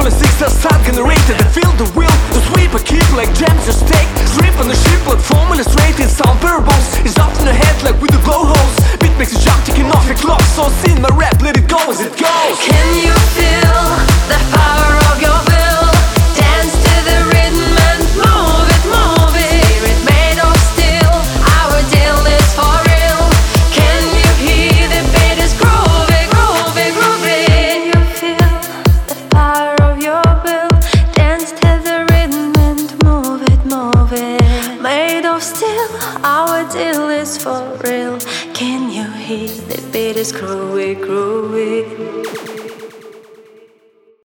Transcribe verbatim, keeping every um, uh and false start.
twenty-six are start generated. I feel the will to sweep, I keep like gems or steak. Strip on the ship, platform illustrated. Sound parables is off in the head like with the blowholes. Beat makes you jump, ticking off your clock. So sing my rap, let it go as it goes. Can you feel the power of your will? Dance to the rhythm and move it, move it. Spirit made of steel, our deal is for real. Can you hear the beat is groovy, groovy, groovy? Can you feel the power of your will? Dance to the rhythm and move it, move it. Made of steel, our deal is for real. Can you hear the beat is groovy, groovy?